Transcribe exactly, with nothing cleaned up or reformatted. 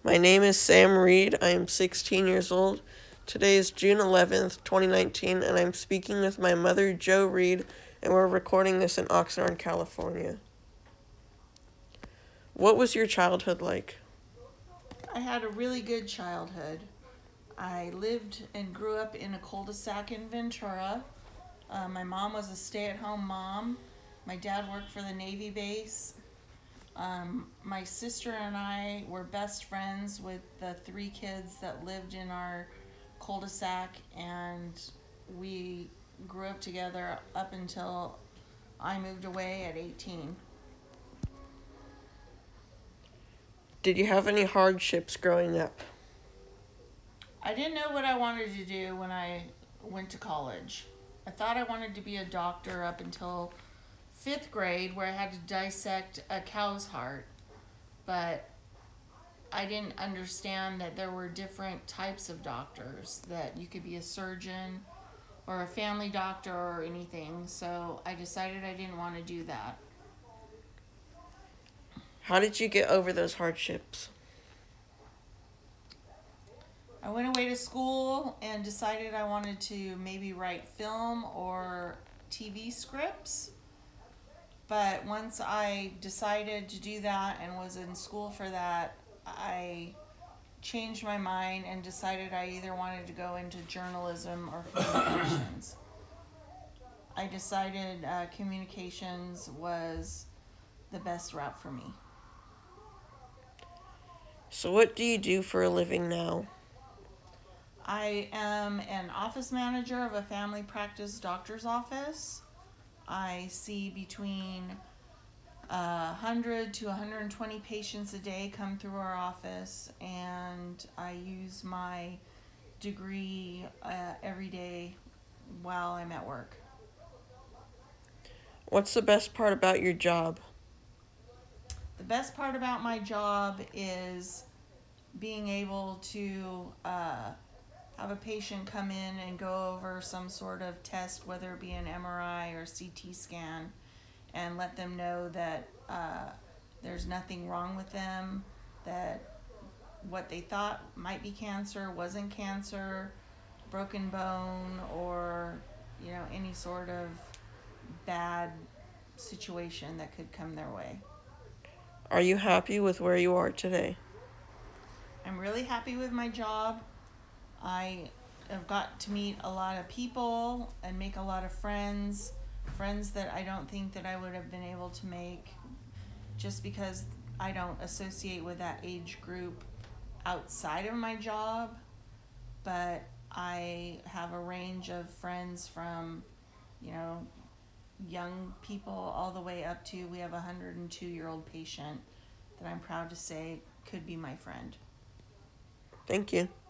My name is Sam Reed. I am sixteen years old. Today is June eleventh, twenty nineteen, and I'm speaking with my mother, Jo Reed, and we're recording this in Oxnard, California. What was your childhood like? I had a really good childhood. I lived and grew up in a cul-de-sac in Ventura. Uh, my mom was a stay-at-home mom. My dad worked for the Navy base. Um, my sister and I were best friends with the three kids that lived in our cul-de-sac, and we grew up together up until I moved away at eighteen. Did you have any hardships growing up? I didn't know what I wanted to do when I went to college. I thought I wanted to be a doctor up until fifth grade, where I had to dissect a cow's heart. But I didn't understand that there were different types of doctors, that you could be a surgeon or a family doctor or anything. So I decided I didn't want to do that. How did you get over those hardships? I went away to school and decided I wanted to maybe write film or T V scripts. But once I decided to do that and was in school for that, I changed my mind and decided I either wanted to go into journalism or communications. I decided uh, communications was the best route for me. So what do you do for a living now? I am an office manager of a family practice doctor's office. I see between uh, one hundred to one hundred twenty patients a day come through our office, and I use my degree uh, every day while I'm at work. What's the best part about your job? The best part about my job is being able to uh, have a patient come in and go over some sort of test, whether it be an M R I or C T scan, and let them know that uh, there's nothing wrong with them, that what they thought might be cancer wasn't cancer, broken bone, or you know any sort of bad situation that could come their way. Are you happy with where you are today? I'm really happy with my job. I have got to meet a lot of people and make a lot of friends, friends that I don't think that I would have been able to make just because I don't associate with that age group outside of my job. But I have a range of friends from, you know, young people all the way up to, we have a one hundred two year old patient that I'm proud to say could be my friend. Thank you.